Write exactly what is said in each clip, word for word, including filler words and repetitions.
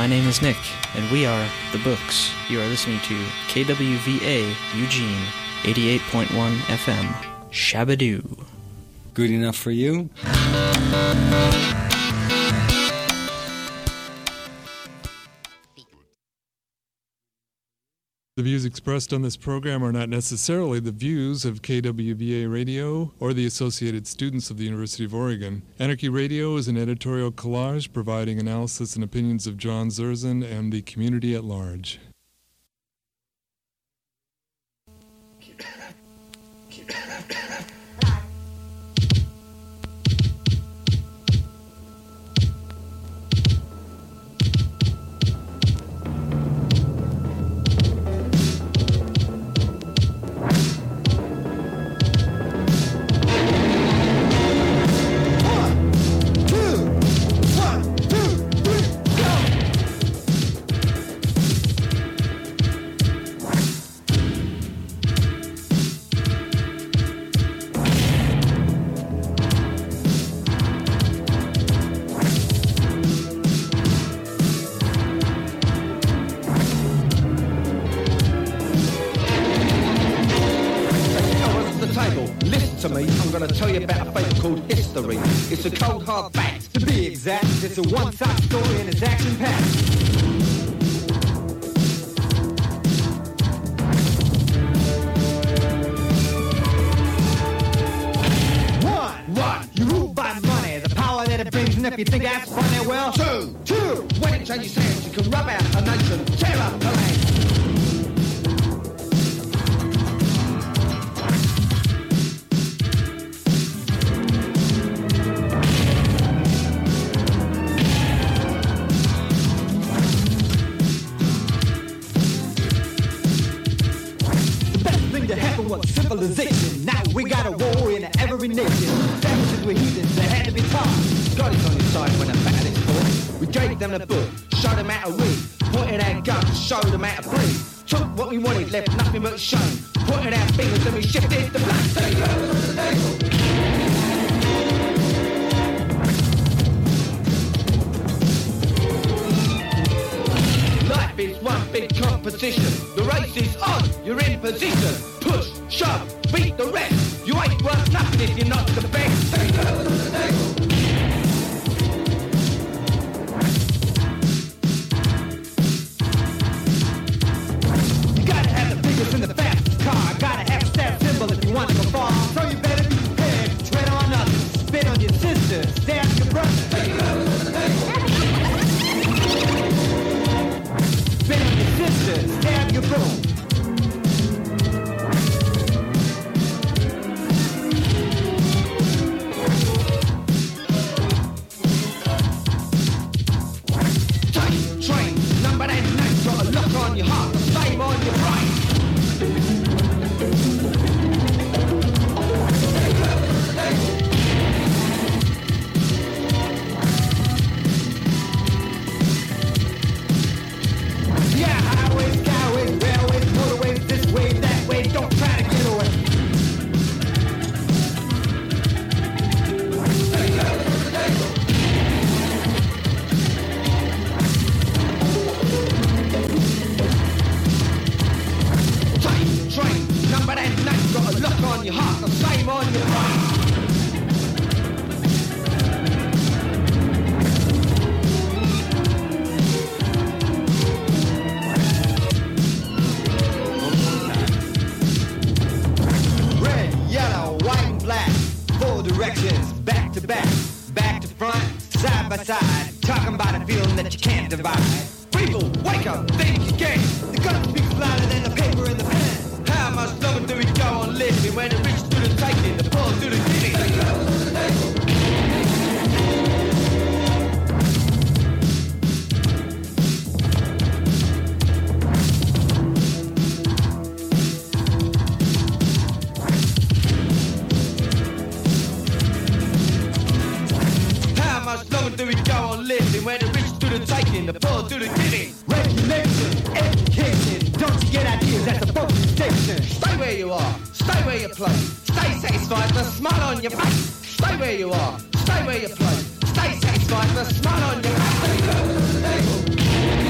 My name is Nick, and we are The Books. You are listening to K W V A Eugene, eighty-eight point one F M. Shabadoo. Good enough for you? The views expressed on this program are not necessarily the views of K W V A Radio or the associated students of the University of Oregon. Anarchy Radio is an editorial collage providing analysis and opinions of John Zerzan and the community at large. It's a cold hard fact. To be exact, it's a one-side story and it's action-packed. One, one, you rule by money, the power that it brings, and if you think that's funny, well, two, two, when it changes hands, you can rub out a nation, tear up the land. Civilization. Now we got a war in every nation. Savages were heathens, they had to be taught. God is on your side when a battle is fought. We gave them the book, showed them how to read. Pointed our guns, showed them how to breathe. Took what we wanted, left nothing but shame. Pointed our fingers and we shifted the blame. Life is one big competition. The race is on, you're in position. Push, shove, beat the rest. You ain't worth nothing if you're not the best. You gotta have the biggest and the fastest car. Gotta have a stat symbol if you want to go far. So you better be prepared to tread on others. Spit on your sister, stab your brother. Spit on your sister, stab your brother. On your heart, the same on your brain. Yeah, highways, skyways, railways, motorways, this way, that way, don't try to get away. Train, number that night, got a look on your heart, the same on your brain. Red, yellow, white and black, four directions, back to back, back to front, side by side, talking about a feeling that you can't divide. People, wake up, think again, the gun speaks louder than the paper and the pen. How much longer do we go on living when the rich do the taking, the poor do the giving? How much longer do we go on living when the rich do the taking, the poor do the giving? Regulation, education, don't you get ideas at the focus station? Stay where you are, stay where you play. Stay satisfied, the smile on your face. Stay where you are, stay where you play. Stay satisfied, the smile on your face.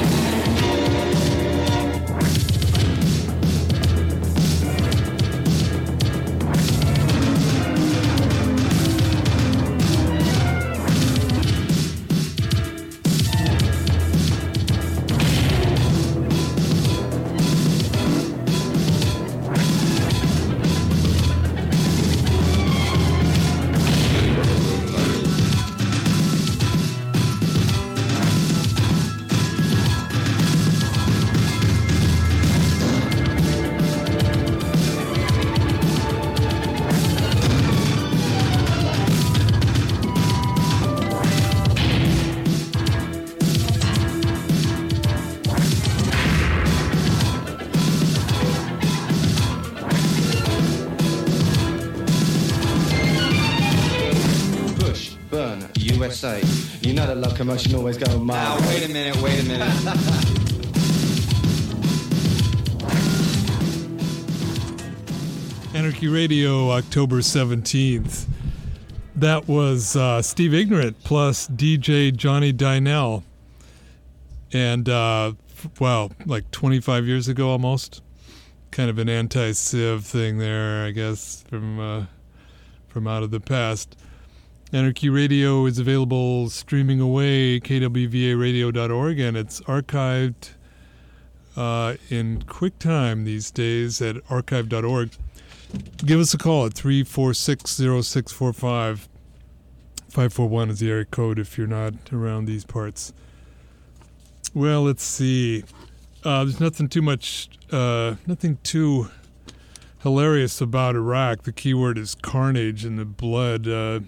say. You know that love commotion always go mild. Now, wait a minute, wait a minute. Anarchy Radio, October seventeenth. That was uh, Steve Ignorant plus D J Johnny Dynell. And, uh, wow, like twenty-five years ago almost. Kind of an anti-civ thing there, I guess, from uh, from out of the past. Anarchy Radio is available streaming away, k w v a radio dot org, and it's archived uh, in quick time these days at archive dot org. Give us a call at three four six, zero six four five. five four one is the area code if you're not around these parts. Well, let's see. Uh, there's nothing too much, uh, nothing too hilarious about Iraq. The key word is carnage and the blood uh,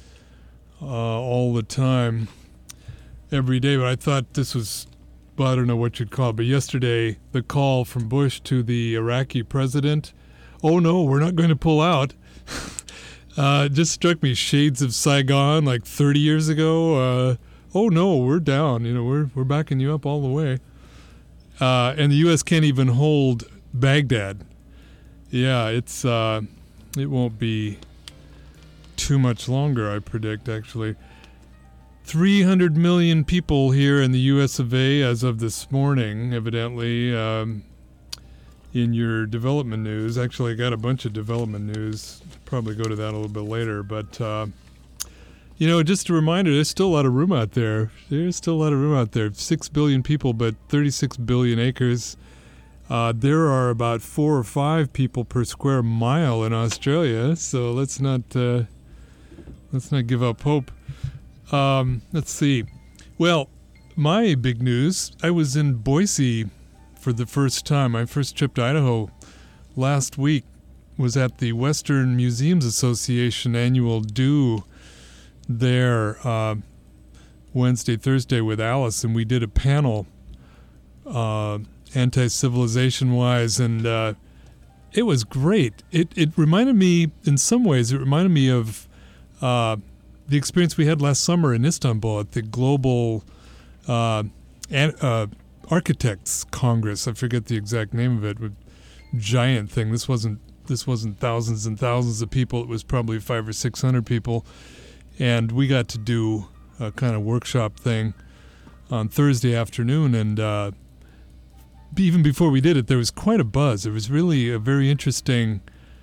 uh, all the time, every day. But I thought this was, well, I don't know what you'd call it, but yesterday the call from Bush to the Iraqi president, oh no, we're not going to pull out. uh, it just struck me shades of Saigon like thirty years ago. Uh, oh no, we're down. You know, we're we're backing you up all the way. Uh, and the U S can't even hold Baghdad. Yeah, it's uh, it won't be too much longer, I predict, actually. three hundred million people here in the U S of A as of this morning, evidently. Um, in your development news. Actually, I got a bunch of development news. Probably go to that a little bit later. But, uh, you know, just a reminder, there's still a lot of room out there. There's still a lot of room out there. Six billion people, but thirty-six billion acres. Uh, there are about four or five people per square mile in Australia. So let's not uh, let's not give up hope. Um, let's see. Well, my big news, I was in Boise for the first time. My first trip to Idaho last week was at the Western Museums Association annual do there uh, Wednesday, Thursday with Alice, and we did a panel uh, anti-civilization-wise, and uh, it was great. It it reminded me, in some ways, it reminded me of uh, the experience we had last summer in Istanbul at the Global uh, an, uh, Architects Congress. I forget the exact name of it. Giant thing. This wasn't this wasn't thousands and thousands of people. It was probably five or six hundred people, and we got to do a kind of workshop thing on Thursday afternoon. And uh, even before we did it, there was quite a buzz. It was really a very interesting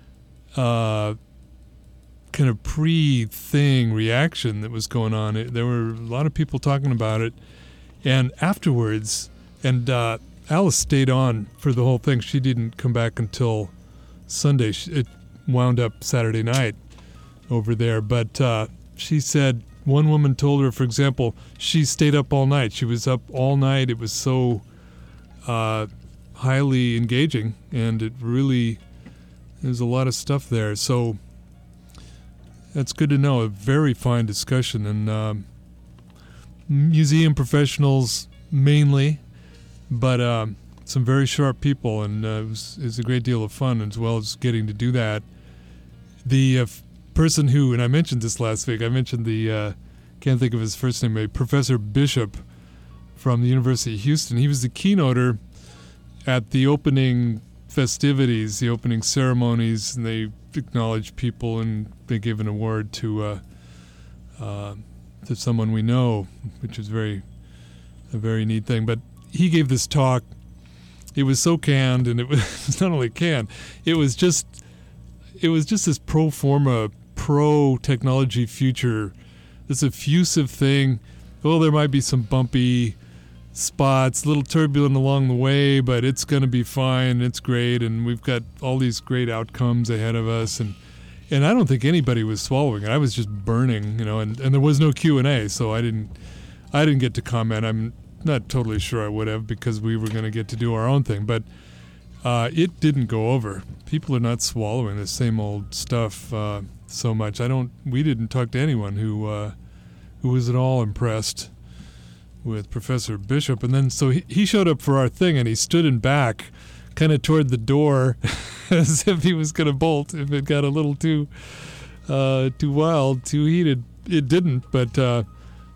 uh, kind of pre-thing reaction that was going on. It, there were a lot of people talking about it, and afterwards. And uh, Alice stayed on for the whole thing. She didn't come back until Sunday. It wound up Saturday night over there. But uh, she said one woman told her, for example, she stayed up all night. She was up all night. It was so uh, highly engaging, and it really, there's a lot of stuff there. So that's good to know. A very fine discussion. And um, museum professionals mainly, but um, some very sharp people, and uh, it, was, it was a great deal of fun as well as getting to do that. The uh, f- person who, and I mentioned this last week, I mentioned the, uh, can't think of his first name, Professor Bishop from the University of Houston. He was the keynoter at the opening festivities, the opening ceremonies, and they acknowledged people, and they gave an award to uh, uh, to someone we know, which is very a very neat thing. But he gave this talk. It was so canned, and it was not only canned, it was just it was just this pro forma, pro technology future, this effusive thing. Well, there might be some bumpy spots, a little turbulent along the way, but it's going to be fine. It's great, and we've got all these great outcomes ahead of us. And and I don't think anybody was swallowing it. I was just burning, you know. And, and there was no Q and A, so I didn't I didn't get to comment. I'm not totally sure I would have, because we were going to get to do our own thing, but uh, it didn't go over. People are not swallowing the same old stuff uh, so much. I don't. We didn't talk to anyone who uh, who was at all impressed with Professor Bishop. And then so he, he showed up for our thing, and he stood in back, kind of toward the door, as if he was going to bolt if it got a little too uh, too wild, too heated. It didn't, but. Uh,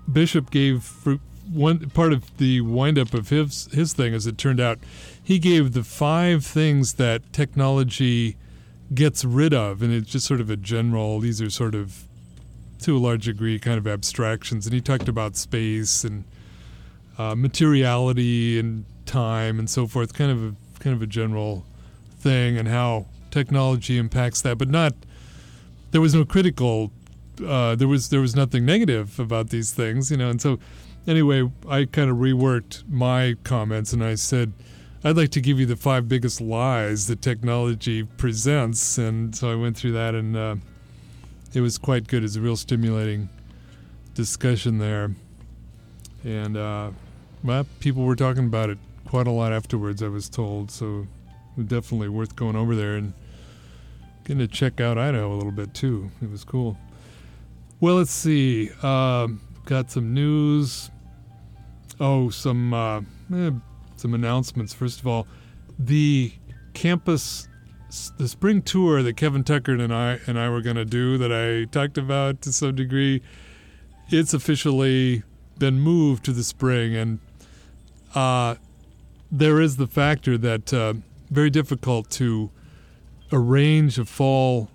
Bishop gave for one part of the wind-up of his his thing, as it turned out, he gave the five things that technology gets rid of, and it's just sort of a general, these are sort of, to a large degree, kind of abstractions. And he talked about space and uh, materiality and time and so forth, kind of a, kind of a general thing, and how technology impacts that, but not, there was no critical, uh, there was there was nothing negative about these things, you know, and so anyway, I kind of reworked my comments, and I said, I'd like to give you the five biggest lies that technology presents. And so I went through that, and uh, it was quite good. It's a real stimulating discussion there. And, uh, well, people were talking about it quite a lot afterwards, I was told. So it was definitely worth going over there and getting to check out Idaho a little bit, too. It was cool. Well, let's see. Uh, got some news. Oh, some uh, eh, some announcements. First of all, the campus, the spring tour that Kevin Tucker and I and I were going to do, that I talked about to some degree, it's officially been moved to the spring, and uh, there is the factor that uh, very difficult to arrange a fall.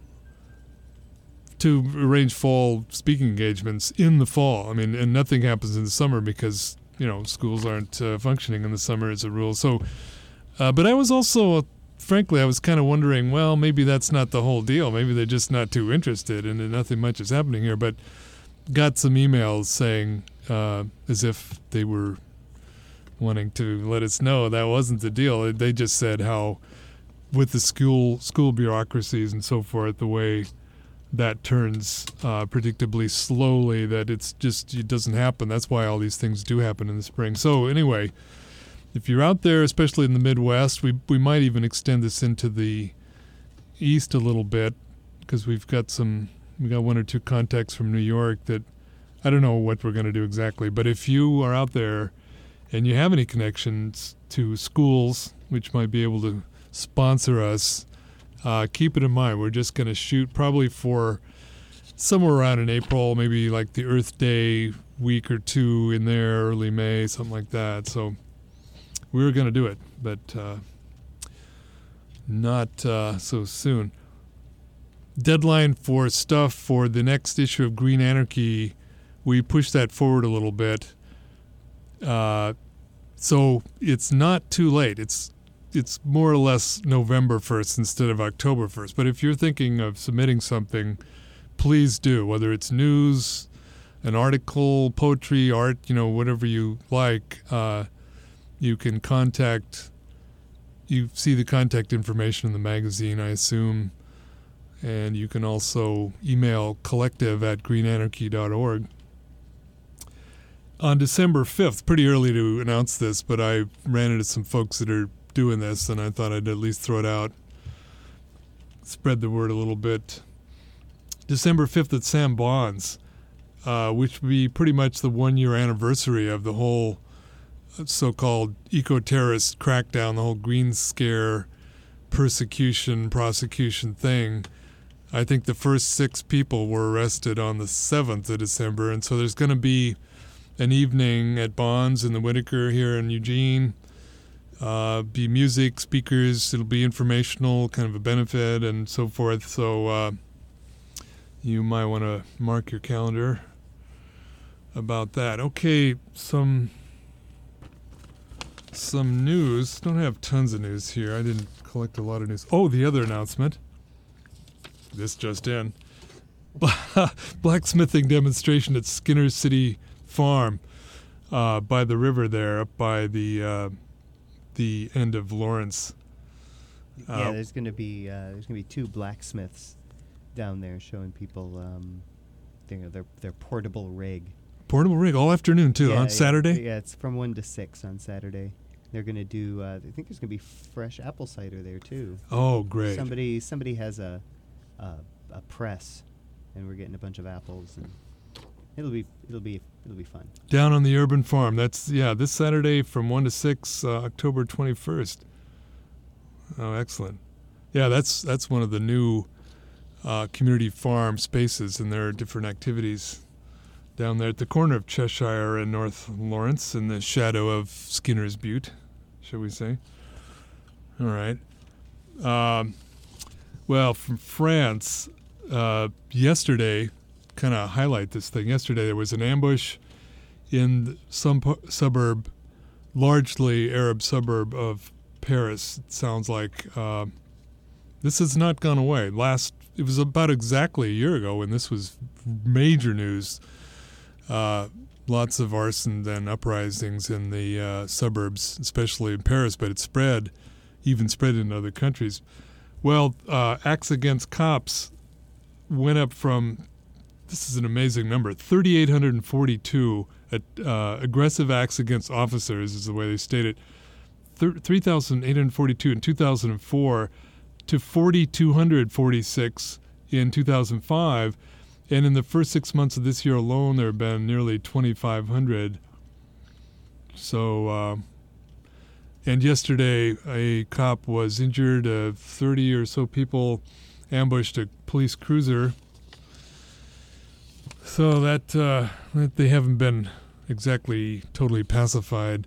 to arrange fall speaking engagements in the fall. I mean, and nothing happens in the summer because, you know, schools aren't uh, functioning in the summer as a rule. So, uh, but I was also, uh, frankly, I was kind of wondering, well, maybe that's not the whole deal. Maybe they're just not too interested and nothing much is happening here. But got some emails saying, uh, as if they were wanting to let us know that wasn't the deal. They just said how with the school school bureaucracies and so forth, the way that turns uh, predictably slowly, that it's just, it doesn't happen. That's why all these things do happen in the spring. So anyway, if you're out there, especially in the Midwest, we we might even extend this into the East a little bit, because we've got some, we got one or two contacts from New York that I don't know what we're going to do exactly. But if you are out there and you have any connections to schools which might be able to sponsor us, Uh, keep it in mind. We're just going to shoot probably for somewhere around in April, maybe like the Earth Day week or two in there, early May, something like that. So we were going to do it, but uh, not uh, so soon. Deadline for stuff for the next issue of Green Anarchy, we pushed that forward a little bit. Uh, so it's not too late. It's It's more or less November first instead of October first. But if you're thinking of submitting something, please do, whether it's news, an article, poetry, art, you know, whatever you like. Uh, you can contact, you see the contact information in the magazine, I assume. And you can also email collective at green anarchy dot org. On December fifth, pretty early to announce this, but I ran into some folks that are doing this, and I thought I'd at least throw it out, spread the word a little bit. December fifth at Sam Bond's, uh, which would be pretty much the one-year anniversary of the whole so-called eco-terrorist crackdown, the whole Green Scare persecution, prosecution thing. I think the first six people were arrested on the seventh of December, and so there's going to be an evening at Bond's in the Whitaker here in Eugene. Uh, be music, speakers, it'll be informational, kind of a benefit and so forth. So uh, you might want to mark your calendar about that. Okay, some some news. Don't have tons of news here. I didn't collect a lot of news. Oh, the other announcement. This just in. Blacksmithing demonstration at Skinner City Farm uh, by the river there, up by the... Uh, the end of Lawrence. Yeah, uh, there's going to be uh, there's going to be two blacksmiths down there showing people um, their their their portable rig. Portable rig all afternoon too, yeah, on yeah, Saturday. Yeah, it's from one to six on Saturday. They're going to do. Uh, I think there's going to be fresh apple cider there too. Oh, great! Somebody somebody has a, a a press, and we're getting a bunch of apples, and it'll be it'll be it'll be fun. Down on the urban farm. That's yeah, this Saturday from one to six, uh, October twenty-first. Oh, excellent. Yeah, that's that's one of the new uh, community farm spaces, and there are different activities down there at the corner of Cheshire and North Lawrence in the shadow of Skinner's Butte, shall we say. All right. Um, well, from France, uh, yesterday, kind of highlight this thing. Yesterday there was an ambush in some pu- suburb, largely Arab suburb of Paris. It sounds like uh, this has not gone away. Last, it was about exactly a year ago when this was major news. Uh, lots of arson and uprisings in the uh, suburbs, especially in Paris, but it spread, even spread in other countries. Well, uh, acts against cops went up from, this is an amazing number, three thousand eight hundred forty-two uh, aggressive acts against officers is the way they state it, three thousand eight hundred forty-two in two thousand four to four thousand two hundred forty-six in two thousand five. And in the first six months of this year alone, there have been nearly twenty-five hundred. So, uh, and yesterday, a cop was injured. Uh, thirty or so people ambushed a police cruiser. So that, uh, that they haven't been exactly totally pacified.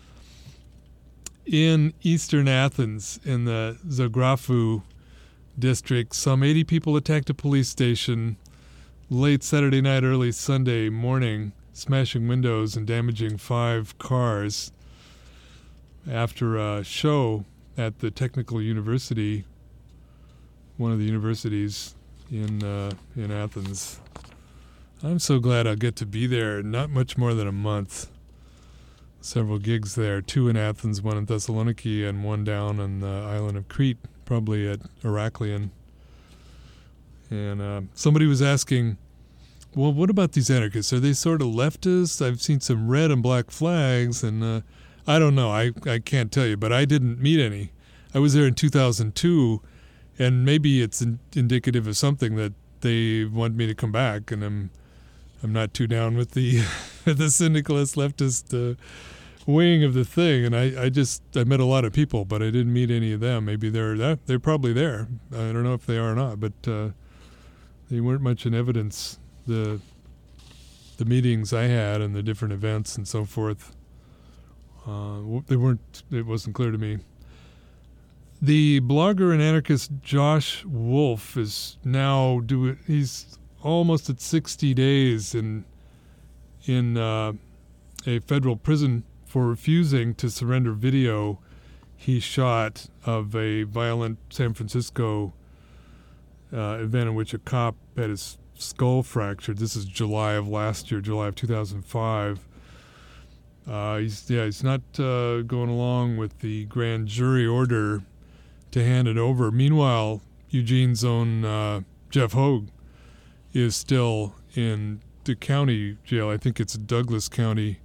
In eastern Athens, in the Zographou district, some eighty people attacked a police station late Saturday night, early Sunday morning, smashing windows and damaging five cars after a show at the Technical University, one of the universities in uh, in Athens. I'm so glad I'll get to be there. Not much more than a month. Several gigs there, two in Athens, one in Thessaloniki, and one down on the island of Crete, probably at Heraklion. And uh, somebody was asking, well, what about these anarchists? Are they sort of leftists? I've seen some red and black flags, and uh, I don't know. I, I can't tell you, but I didn't meet any. I was there in two thousand two, and maybe it's in, indicative of something that they want me to come back, and I'm I'm not too down with the the syndicalist leftist uh, wing of the thing. And I, I just I met a lot of people, but I didn't meet any of them. Maybe they're they're probably there. I don't know if they are or not, but uh, they weren't much in evidence. The the meetings I had and the different events and so forth, uh, they weren't. It wasn't clear to me. The blogger and anarchist Josh Wolf is now doing. He's almost at sixty days in in uh, a federal prison for refusing to surrender video he shot of a violent San Francisco uh, event in which a cop had his skull fractured. This is July of last year, July of two thousand five. Uh, he's yeah, he's not uh, going along with the grand jury order to hand it over. Meanwhile, Eugene's own uh, Jeff Hogue is still in the county jail. I think it's Douglas County.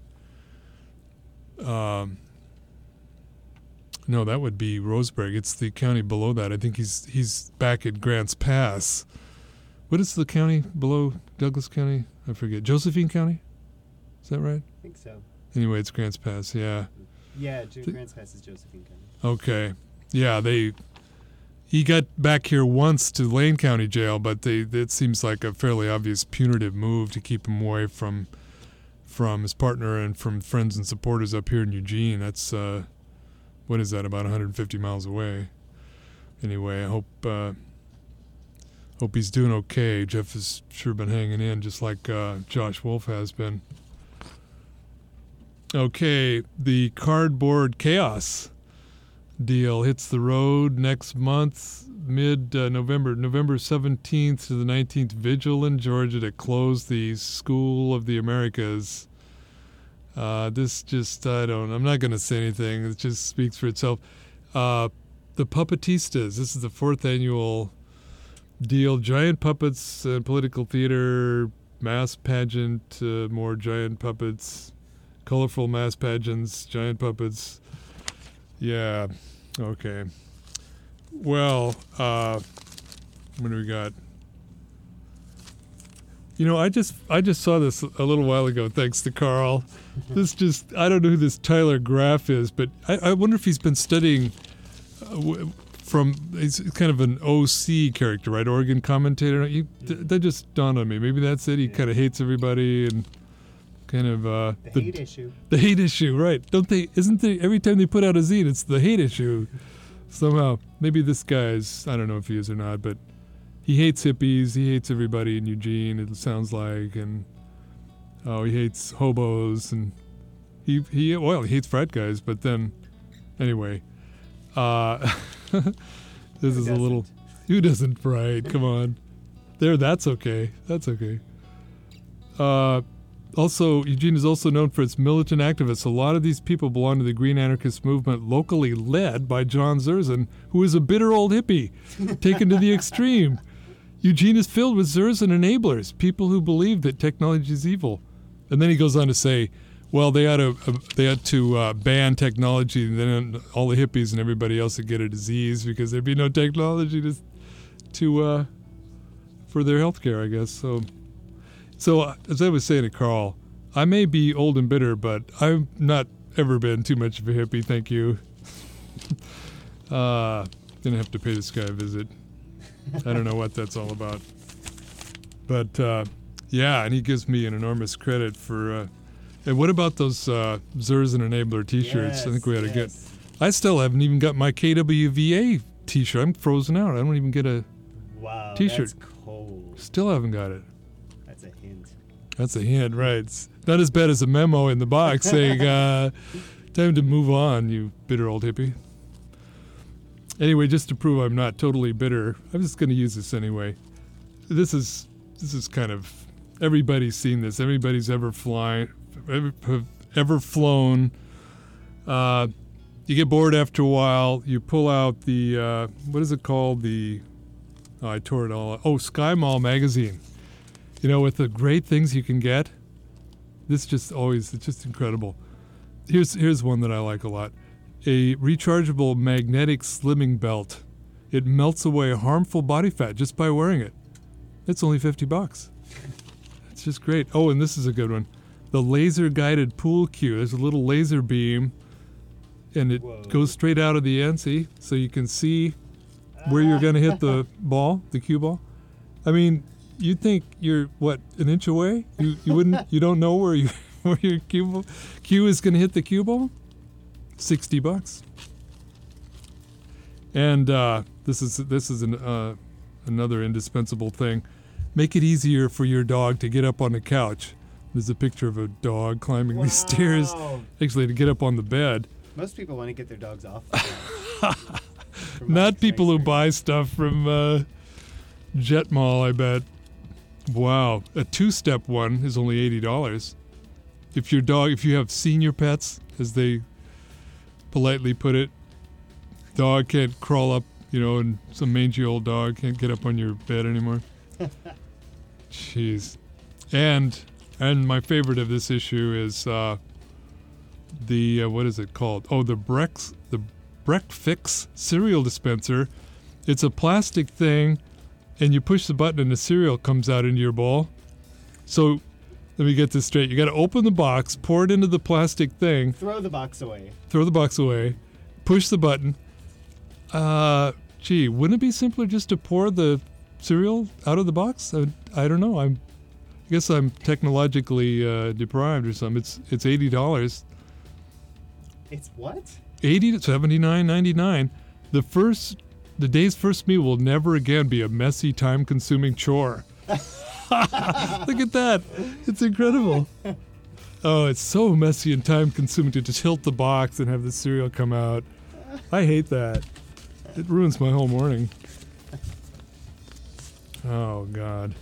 Um, no, that would be Roseburg. It's the county below that. I think he's he's back at Grants Pass. What is the county below Douglas County? I forget. Josephine County? Is that right? I think so. Anyway, it's Grants Pass, yeah. Yeah, Jo- The- Grants Pass is Josephine County. Okay. Yeah, they... He got back here once to Lane County Jail, but they it seems like a fairly obvious punitive move to keep him away from from his partner and from friends and supporters up here in Eugene. That's, uh, what is that, about one hundred fifty miles away. Anyway, I hope... Uh, Hope he's doing okay. Jeff has sure been hanging in, just like uh, Josh Wolf has been. Okay, the Cardboard Chaos deal hits the road next month, mid-November, uh, November seventeenth to the nineteenth, vigil in Georgia to close the School of the Americas. Uh, this just, I don't, I'm not going to say anything. It just speaks for itself. Uh, the Puppetistas, this is the fourth annual deal. Giant puppets and political theater, mass pageant, uh, more giant puppets, colorful mass pageants, giant puppets. Yeah, okay. Well, uh, what do we got? You know, I just I just saw this a little while ago, thanks to Carl. This just, I don't know who this Tyler Graff is, but I, I wonder if he's been studying uh, w- from, he's kind of an O C character, right? Oregon commentator. You, th- that just dawned on me. Maybe that's it. He Yeah. kind of hates everybody and kind of uh, The hate issue. The hate issue, right? Don't they? Isn't they? Every time they put out a zine, it's the hate issue. Somehow, maybe this guy's. I don't know if he is or not, but he hates hippies. He hates everybody in Eugene. It sounds like, and oh, he hates hobos, and he he well, he hates frat guys. But then, anyway, uh, this is a little. Who doesn't, right? Come on, there. That's okay. That's okay. Uh. Also, Eugene is also known for its militant activists. A lot of these people belong to the Green Anarchist movement, locally led by John Zerzan, who is a bitter old hippie, taken to the extreme. Eugene is filled with Zerzan enablers, people who believe that technology is evil. And then he goes on to say, well, they ought to, uh, they ought to uh, ban technology, and then all the hippies and everybody else would get a disease because there'd be no technology to, to uh, for their health care, I guess. So... So, uh, as I was saying to Carl, I may be old and bitter, but I've not ever been too much of a hippie, thank you. uh, gonna have to pay this guy a visit. I don't know what that's all about. But, uh, yeah, and he gives me an enormous credit for... Uh, and what about those uh, Zerzan Enabler t-shirts? Yes, I think we ought to yes. get... I still haven't even got my K W V A t-shirt. I'm frozen out. I don't even get a Wow, t-shirt. that's cold. Still haven't got it. That's a hint. That's a hint, right? It's not as bad as a memo in the box saying, uh, time to move on, you bitter old hippie. Anyway, just to prove I'm not totally bitter, I'm just going to use this anyway. This is this is kind of, everybody's seen this. Everybody's ever flying, ever, ever flown. Uh, you get bored after a while. You pull out the, uh, what is it called? The, oh, I tore it all out. Oh, Sky Mall magazine. You know, with the great things you can get, this just always, it's just incredible. Here's here's one that I like a lot. A rechargeable magnetic slimming belt. It melts away harmful body fat just by wearing it. It's only fifty bucks. It's just great. Oh, and this is a good one. The laser guided pool cue. There's a little laser beam, and it Whoa. goes straight out of the end, see? So you can see where you're going to hit the ball, the cue ball. I mean, you'd think you're, what, an inch away? You you wouldn't, you don't know where you where your cue ball, cue is going to hit the cue ball? sixty bucks. And uh, this is this is an, uh, another indispensable thing. Make it easier for your dog to get up on the couch. There's a picture of a dog climbing Wow. these stairs, actually to get up on the bed. Most people want to get their dogs off the couch. From my Not people who experience. buy stuff from uh, Jet Mall, I bet. Wow. A two-step one is only eighty dollars. If your dog, if you have senior pets, as they politely put it, dog can't crawl up, you know, and some mangy old dog can't get up on your bed anymore. Jeez. And and my favorite of this issue is uh, the, uh, what is it called? Oh, the Brex, the Breakfix cereal dispenser. It's a plastic thing, and you push the button and the cereal comes out into your bowl. So let me get this straight. You got to open the box, pour it into the plastic thing, Throw the box away. throw the box away, push the button. Uh, gee, wouldn't it be simpler just to pour the cereal out of the box? I, I don't know. I'm, I guess I'm technologically uh, deprived or something. It's it's eighty dollars. It's what? eighty to seventy-nine ninety-nine. The first, the day's first meal will never again be a messy, time-consuming chore. Look at that. It's incredible. Oh, it's so messy and time-consuming to tilt the box and have the cereal come out. I hate that. It ruins my whole morning. Oh, God.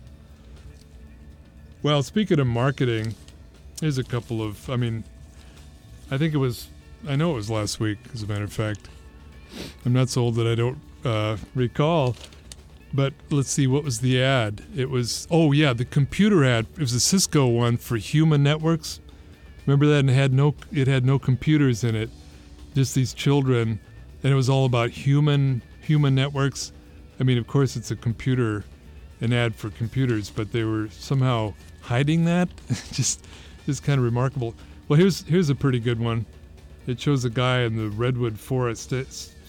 Well, speaking of marketing, here's a couple of, I mean, I think it was, I know it was last week, as a matter of fact. I'm not so old that I don't uh, recall. But let's see, what was the ad? It was, oh yeah, the computer ad. It was a Cisco one for human networks. Remember that? And it had no, it had no computers in it, just these children, and it was all about human human networks. I mean, of course, it's a computer, an ad for computers, but they were somehow hiding that. just, just kind of remarkable. Well, here's here's a pretty good one. It shows a guy in the redwood forest. It's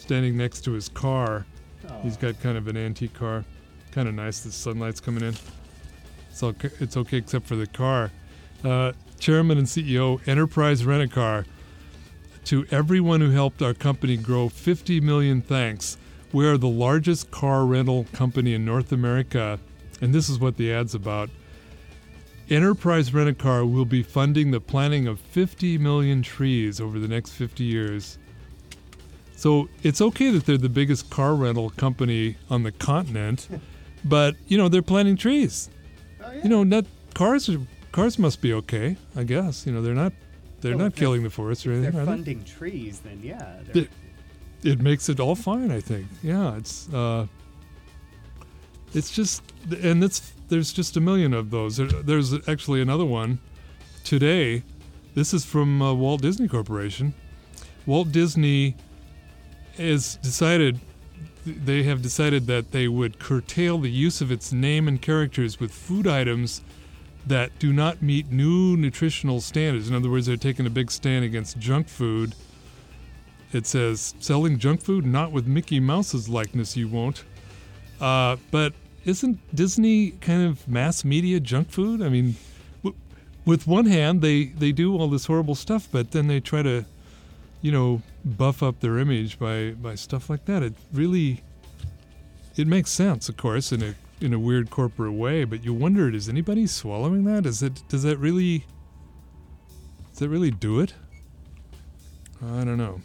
standing next to his car. Oh. He's got kind of an antique car. Kind of nice. The sunlight's coming in. It's okay, it's okay except for the car. Uh, Chairman and C E O, Enterprise Rent-A-Car. To everyone who helped our company grow, fifty million thanks. We are the largest car rental company in North America. And this is what the ad's about. Enterprise Rent-A-Car will be funding the planting of fifty million trees over the next fifty years. So it's okay that they're the biggest car rental company on the continent, but, you know, they're planting trees. Oh, yeah. You know, not cars are, cars must be okay, I guess. You know, they're not they're Well, not if they're- killing the forest or If anything, they're are they? funding trees, then yeah. they're- It, it makes it all fine, I think. Yeah, it's uh, it's just, and it's there's just a million of those. There, there's actually another one today. This is from uh, Walt Disney Corporation. Walt Disney has decided, they have decided that they would curtail the use of its name and characters with food items that do not meet new nutritional standards. In other words, they're taking a big stand against junk food. It says, selling junk food, not with Mickey Mouse's likeness, you won't. Uh, but isn't Disney kind of mass media junk food? I mean, w- with one hand, they, they do all this horrible stuff, but then they try to, you know, buff up their image by, by stuff like that. It really, it makes sense, of course, in a in a weird corporate way, but you wonder, is anybody swallowing that? Is it, does that really, does that really do it? I don't know.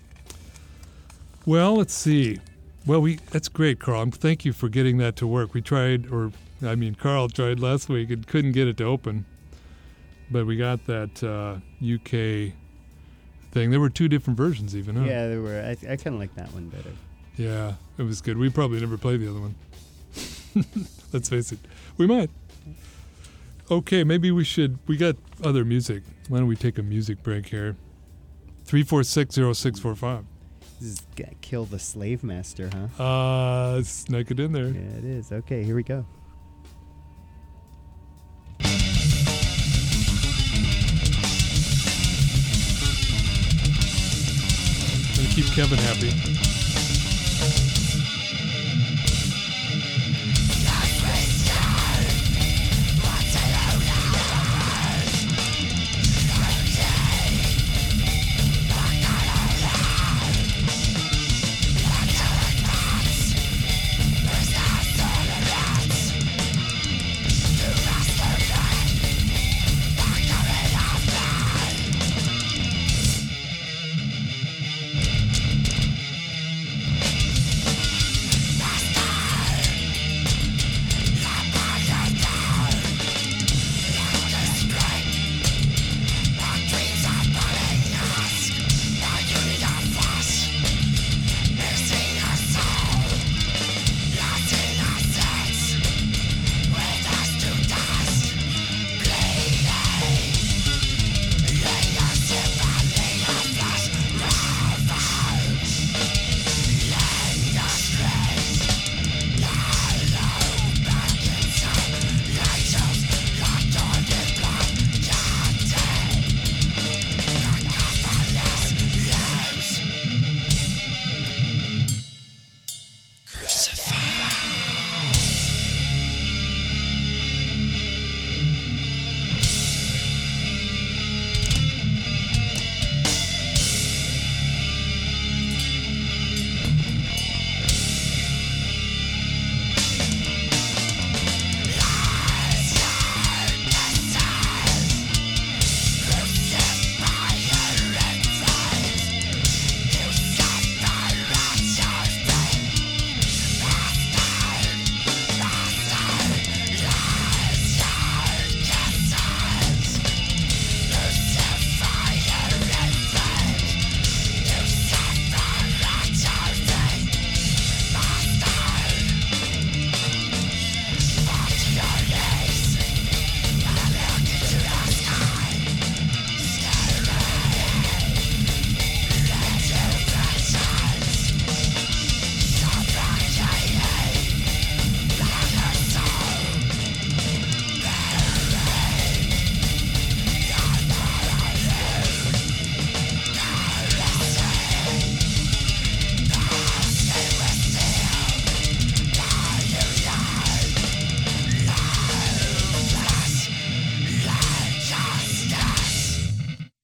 Well, let's see. Well, we that's great, Carl. Thank you for getting that to work. We tried, or I mean, Carl tried last week and couldn't get it to open, but we got that uh, U K thing. There were two different versions, even. Huh? Yeah, there were. I, I kind of like that one better. Yeah, it was good. We probably never played the other one. Let's face it. We might. Okay, maybe we should. We got other music. Why don't we take a music break here? three four six, zero six four five. This is g- Kill the Slave Master, huh? Uh, snuck it in there. Yeah, it is. Okay, here we go. Gonna keep Kevin happy.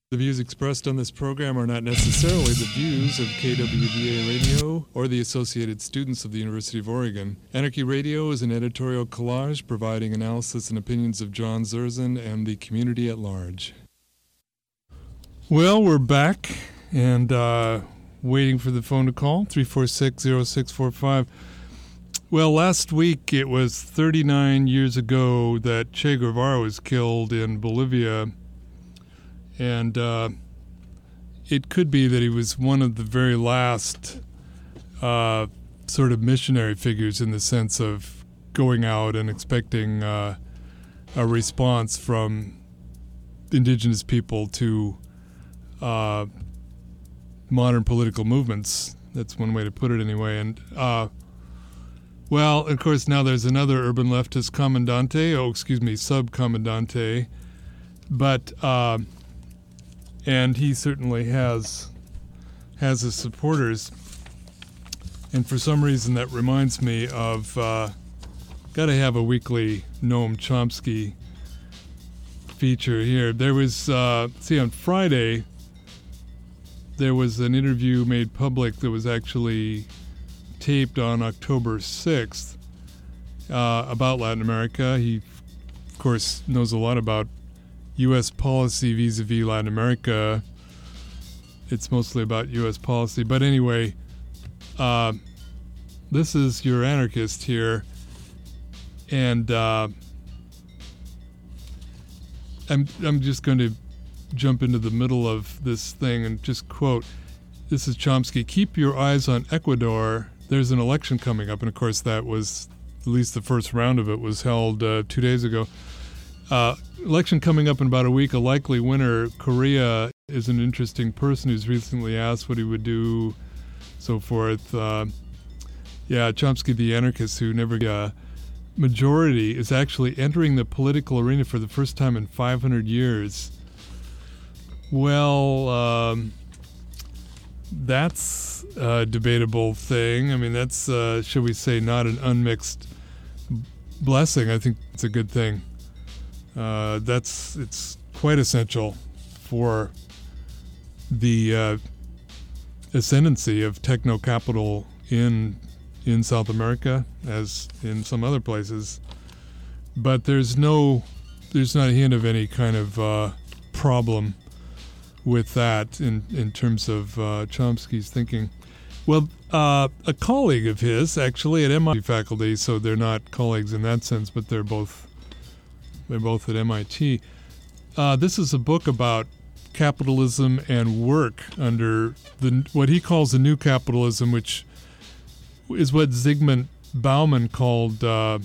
The views expressed on this program are not necessarily the views of K W V A Radio or the associated students of the University of Oregon. Anarchy Radio is an editorial collage providing analysis and opinions of John Zerzan and the community at large. Well, we're back and uh, waiting for the phone to call, three four six, zero six four five. Well, last week it was thirty-nine years ago that Che Guevara was killed in Bolivia. And uh, it could be that he was one of the very last uh, sort of missionary figures in the sense of going out and expecting uh, a response from indigenous people to uh, modern political movements. That's one way to put it anyway. And, uh, well, of course, now there's another urban leftist Comandante, oh, excuse me, sub-Comandante. But... Uh, And he certainly has has his supporters. And for some reason that reminds me of, uh, got to have a weekly Noam Chomsky feature here. There was, uh, see, on Friday, there was an interview made public that was actually taped on October sixth uh, about Latin America. He, of course, knows a lot about U S policy vis-a-vis Latin America. It's mostly about U S policy. But anyway, uh, this is your anarchist here. And uh, I'm, I'm just going to jump into the middle of this thing and just quote, this is Chomsky, "Keep your eyes on Ecuador. There's an election coming up." And of course that was, at least the first round of it was held uh, two days ago. Uh, election coming up in about a week, a likely winner. Correa is an interesting person who's recently asked what he would do, so forth. Uh, yeah, Chomsky, the anarchist who never uh, majority, is actually entering the political arena for the first time in five hundred years. Well, um, that's a debatable thing. I mean, that's, uh, shall we say, not an unmixed blessing. I think it's a good thing. Uh, that's it's quite essential for the uh, ascendancy of techno capital in in South America, as in some other places. But there's no, there's not a hint of any kind of uh, problem with that in in terms of uh, Chomsky's thinking. Well, uh, a colleague of his actually at M I T faculty, so they're not colleagues in that sense, but they're both. They're both at M I T. Uh, this is a book about capitalism and work under the what he calls the new capitalism, which is what Zygmunt Bauman called uh,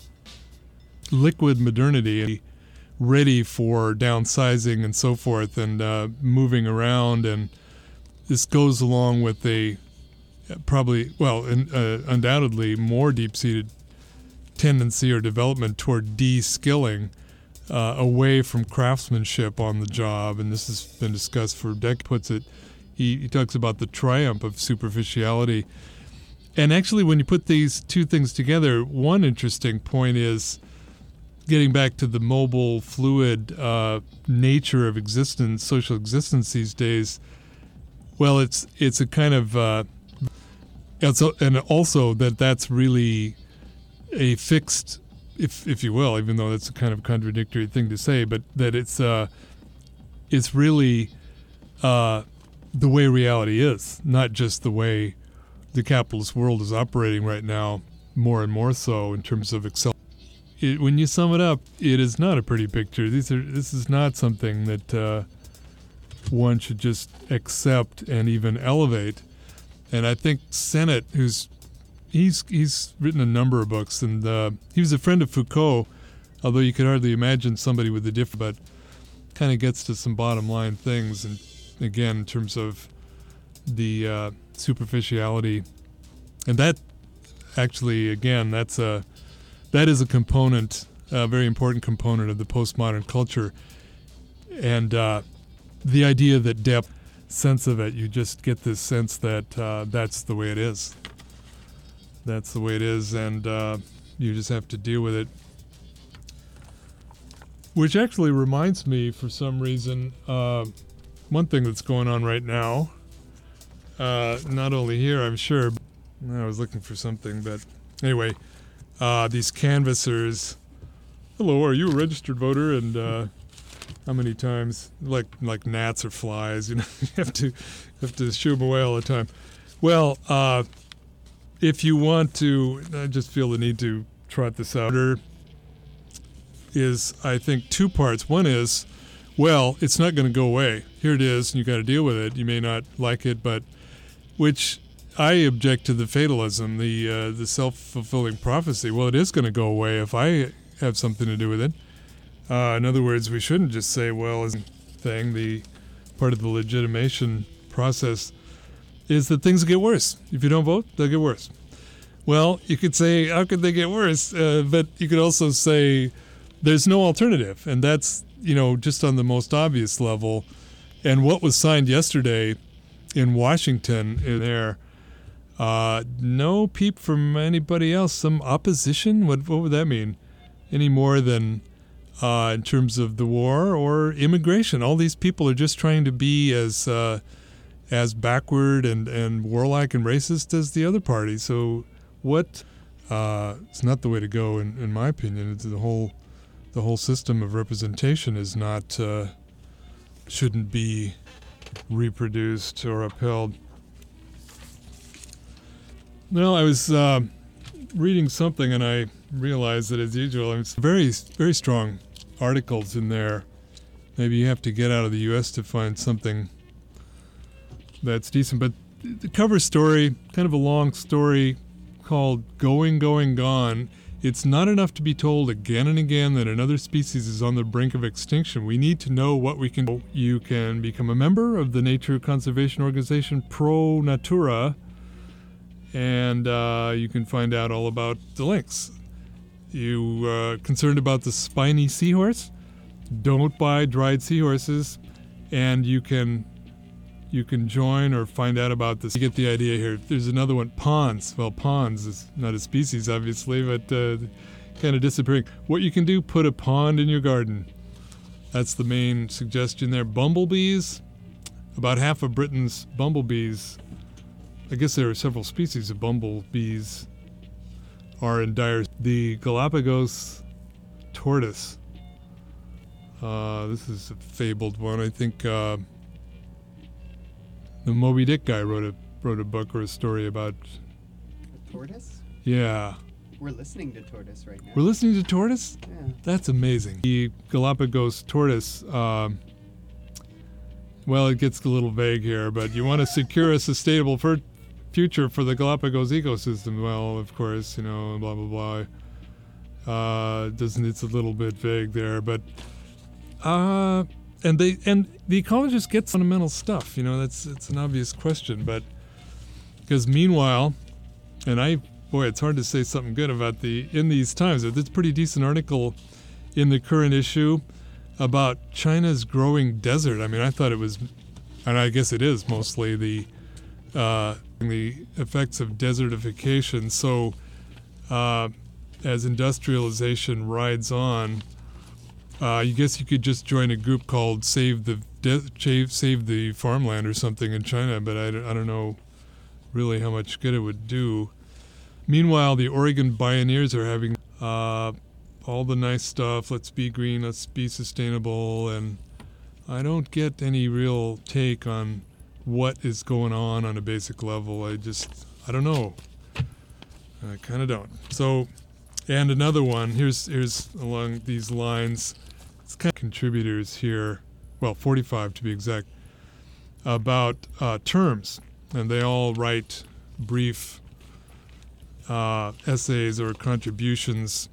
liquid modernity, ready for downsizing and so forth and uh, moving around. And this goes along with a probably, well, in, uh, undoubtedly more deep-seated tendency or development toward de-skilling uh, away from craftsmanship on the job. And this has been discussed for decades. Puts it, he, he talks about the triumph of superficiality. And actually, when you put these two things together, one interesting point is getting back to the mobile, fluid uh, nature of existence, social existence these days. Well, it's it's a kind of, uh, it's a, and also that that's really a fixed, if if you will, even though that's a kind of contradictory thing to say, but that it's uh, it's really uh, the way reality is, not just the way the capitalist world is operating right now, more and more so in terms of excel. It, when you sum it up, it is not a pretty picture. These are this is not something that uh, one should just accept and even elevate. And I think Sennett, who's He's he's written a number of books, and uh, he was a friend of Foucault, although you could hardly imagine somebody with a different, but kind of gets to some bottom line things, and again, in terms of the uh, superficiality. And that actually, again, that's a, that is a component, a very important component of the postmodern culture. And uh, the idea that depth, sense of it, you just get this sense that uh, that's the way it is. That's the way it is, and uh, you just have to deal with it. Which actually reminds me, for some reason, uh, one thing that's going on right now, uh, not only here, I'm sure. I was looking for something, but anyway, uh, these canvassers. Hello, are you a registered voter? And uh, how many times, like like gnats or flies, you know, you have to have to shoo them away all the time. Well, uh, if you want to, I just feel the need to trot this out. There is, I think, two parts. One is, well, it's not going to go away. Here it is, and you got to deal with it. You may not like it, but which I object to the fatalism, the uh, the self-fulfilling prophecy. Well, it is going to go away if I have something to do with it. Uh, in other words, we shouldn't just say, well, as a thing, the part of the legitimation process is that things get worse. If you don't vote, they'll get worse. Well, you could say, how could they get worse? Uh, but you could also say there's no alternative. And that's, you know, just on the most obvious level. And what was signed yesterday in Washington in there, uh, no peep from anybody else. Some opposition? What, what would that mean? Any more than uh, in terms of the war or immigration. All these people are just trying to be as uh, as backward and, and warlike and racist as the other party. So what? Uh, it's not the way to go, in, in my opinion. It's the whole the whole system of representation is not uh, shouldn't be reproduced or upheld. Well, I was uh, reading something and I realized that, as usual, it's very, very strong articles in there. Maybe you have to get out of the U S to find something that's decent. But the cover story, kind of a long story called Going, Going, Gone. It's not enough to be told again and again that another species is on the brink of extinction. We need to know what we can do. You can become a member of the nature conservation organization Pro Natura, and uh, you can find out all about the links. You uh, concerned about the spiny seahorse? Don't buy dried seahorses, and you can you can join or find out about this. You get the idea here. There's another one, ponds. Well, ponds is not a species, obviously, but uh, kind of disappearing. What you can do, put a pond in your garden. That's the main suggestion there. Bumblebees, about half of Britain's bumblebees, I guess there are several species of bumblebees, are in dire. The Galapagos tortoise. Uh, this is a fabled one. I think uh, the Moby Dick guy wrote a wrote a book or a story about. A tortoise? Yeah. We're listening to tortoise right now. We're listening to tortoise? Yeah. That's amazing. The Galapagos tortoise. Uh, well, it gets a little vague here, but you want to secure a sustainable fur- future for the Galapagos ecosystem. Well, of course, you know, blah blah blah. Uh, doesn't it's a little bit vague there, but uh, and they and the ecologist gets fundamental stuff. You know, that's it's an obvious question, but because meanwhile, and I boy, it's hard to say something good about the in these times. There's a pretty decent article in the current issue about China's growing desert. I mean, I thought it was, and I guess it is mostly the uh, the effects of desertification. So uh, as industrialization rides on, uh, I guess you could just join a group called Save the De- Save the Farmland or something in China, but I don't, I don't know really how much good it would do. Meanwhile, the Oregon Pioneers are having uh, all the nice stuff. Let's be green, let's be sustainable, and I don't get any real take on what is going on on a basic level. I just, I don't know. I kind of don't. So, and another one, here's here's along these lines, it's kind of contributors here, well, forty-five to be exact, about uh, terms, and they all write brief uh, essays or contributions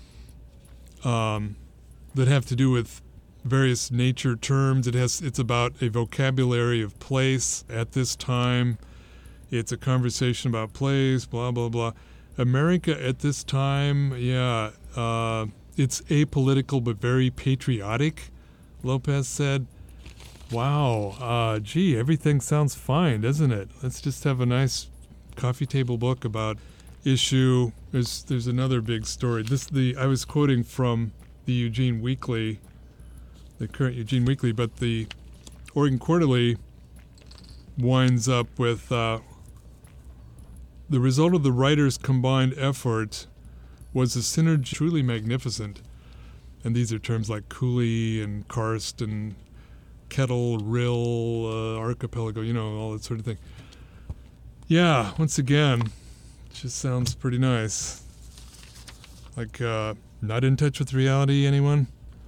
um, that have to do with various nature terms. It has. It's about a vocabulary of place at this time. It's a conversation about place, blah, blah, blah. America at this time, yeah, uh, it's apolitical but very patriotic, Lopez said. Wow, uh, gee, everything sounds fine, doesn't it? Let's just have a nice coffee table book about issue. There's there's another big story. This the I was quoting from the Eugene Weekly, the current Eugene Weekly, but the Oregon Quarterly winds up with uh, the result of the writers' combined effort was a synergy truly magnificent. And these are terms like coulee and karst and kettle, rill, uh, archipelago, you know, all that sort of thing. Yeah, once again, just sounds pretty nice. Like, uh, not in touch with reality, anyone?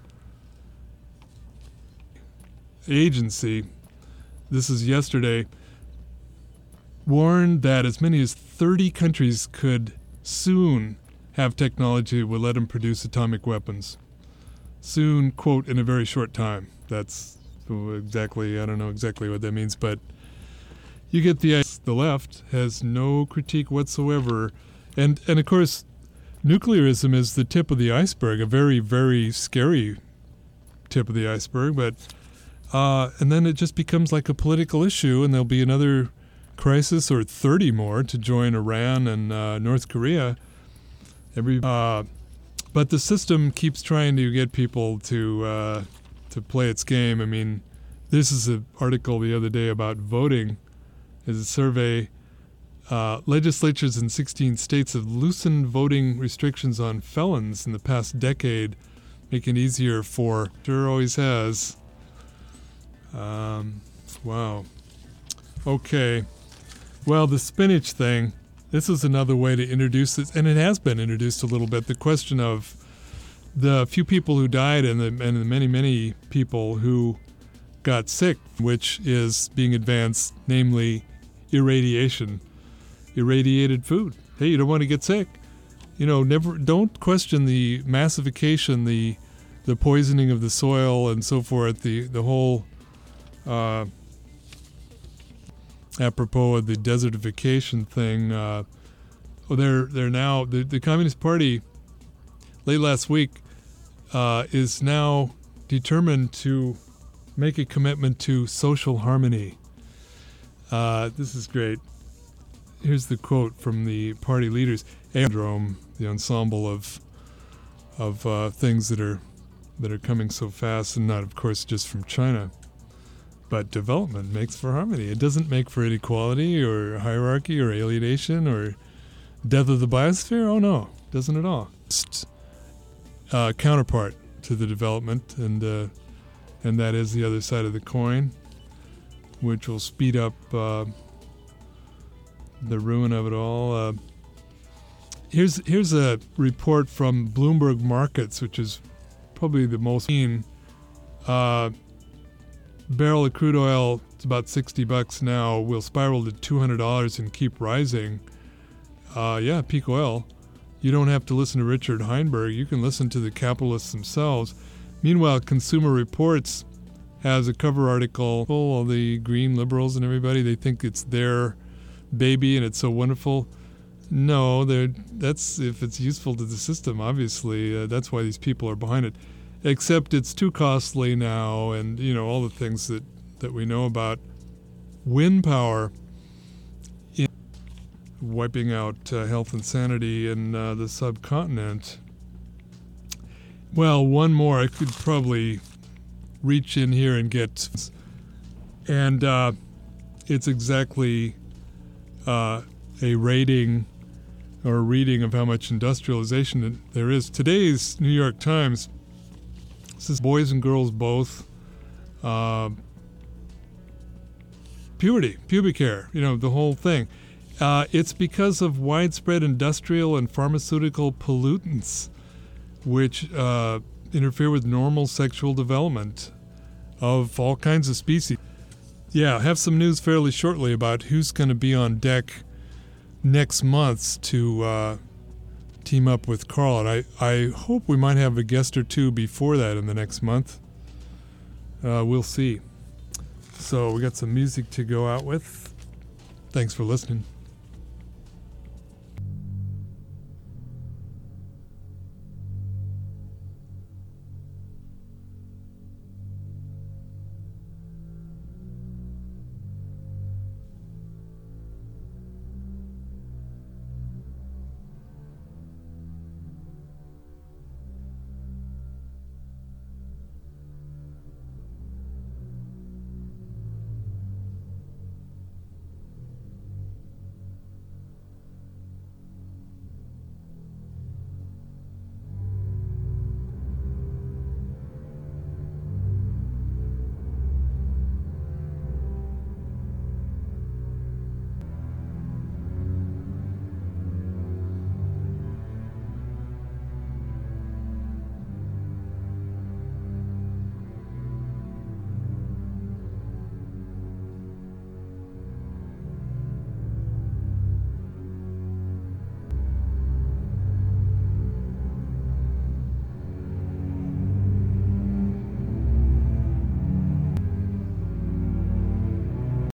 Agency, this is yesterday, warned that as many as thirty countries could soon have technology that would let them produce atomic weapons. Soon, quote, in a very short time. That's exactly, I don't know exactly what that means, but you get the idea. The left has no critique whatsoever. And, and of course, nuclearism is the tip of the iceberg, a very, very scary tip of the iceberg. But uh, and then it just becomes like a political issue, and there'll be another crisis or thirty more to join Iran and uh, North Korea. Every uh, But the system keeps trying to get people to uh, to play its game. I mean, this is an article the other day about voting. There's a survey. Uh, legislatures in sixteen states have loosened voting restrictions on felons in the past decade, making it easier for, sure always has. Um, wow. Okay. Well, the spinach thing, this is another way to introduce this, and it has been introduced a little bit, the question of the few people who died and the, and the many, many people who got sick, which is being advanced, namely irradiation. Irradiated food. Hey, you don't want to get sick. You know, never don't question the massification, the the poisoning of the soil and so forth, the, the whole uh, apropos of the desertification thing. Uh, oh, they're they're now the, the Communist Party late last week uh, is now determined to make a commitment to social harmony. Uh, this is great. Here's the quote from the party leaders. Syndrome, the ensemble of of uh, things that are that are coming so fast, and not, of course, just from China. But development makes for harmony. It doesn't make for inequality or hierarchy or alienation or death of the biosphere. Oh no, doesn't at all. Just, uh, counterpart to the development, and uh, and that is the other side of the coin, which will speed up uh, the ruin of it all. Uh, here's here's a report from Bloomberg Markets, which is probably the most seen. Uh, barrel of crude oil, it's about sixty bucks now, will spiral to two hundred dollars and keep rising. Uh, yeah, peak oil. You don't have to listen to Richard Heinberg. You can listen to the capitalists themselves. Meanwhile, Consumer Reports has a cover article. All the green liberals and everybody, they think it's their baby and it's so wonderful. No, they're, that's if it's useful to the system, obviously. Uh, that's why these people are behind it. Except it's too costly now, and, you know, all the things that, that we know about. Wind power in wiping out uh, health and sanity in uh, the subcontinent. Well, one more. I could probably reach in here and get... And uh, it's exactly uh, a rating or a reading of how much industrialization there is. Today's New York Times says boys and girls both, uh, puberty, pubic hair, you know, the whole thing. Uh, it's because of widespread industrial and pharmaceutical pollutants which uh, interfere with normal sexual development of all kinds of species. Yeah, have some news fairly shortly about who's going to be on deck next month to uh, team up with Carl. And I, I hope we might have a guest or two before that in the next month. Uh, we'll see. So we got some music to go out with. Thanks for listening.